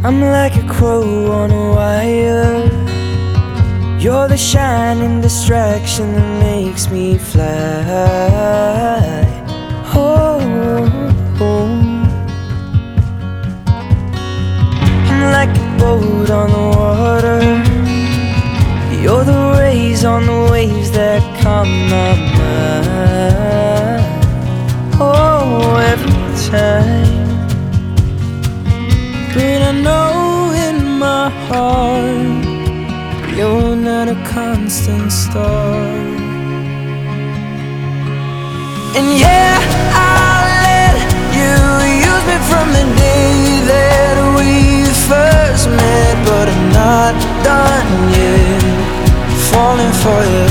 I'm like a crow on a wire. You're the shining distraction that makes me fly. Oh, oh. I'm like a boat on the water. You're the rays on the waves that calm my mind. Oh, every time. But I know in my heart you're not a constant star. And yeah, I'll let you use me from the day that we first met. But I'm not done yet falling for you.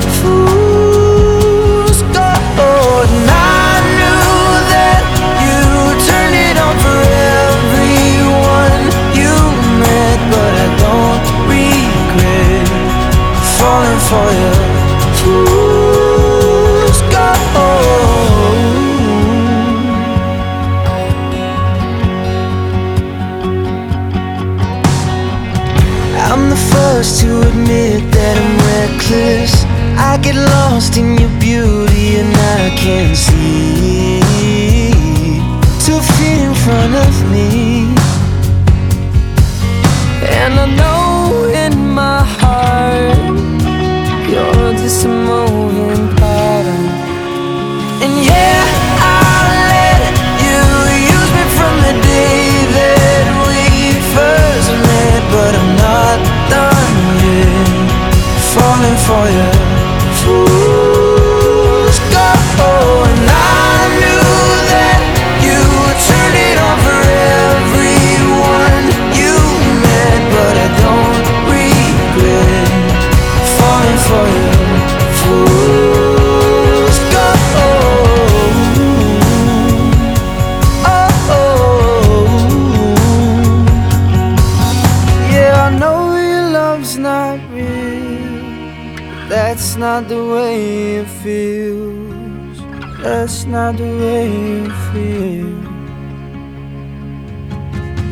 Fool's gold. And I knew that you turned it on for everyone you met. But I don't regret falling for you. Fool's gold. I'm the first to admit that I'm reckless. I get lost in your beauty and I can't see to fit in front of me. And I know in my heart you're just a moving pattern. And yeah, I'll let you use me from the day that we first met. But I'm not done yet falling for you. Fool's gold. And I knew that you would turn it on for everyone you met. But I don't regret falling for you. Fool's gold. Oh, oh. Yeah, I know your love's not real. That's not the way it feels. That's not the way it feels.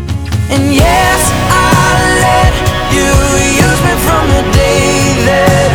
And yes, I'll let you use me from the day that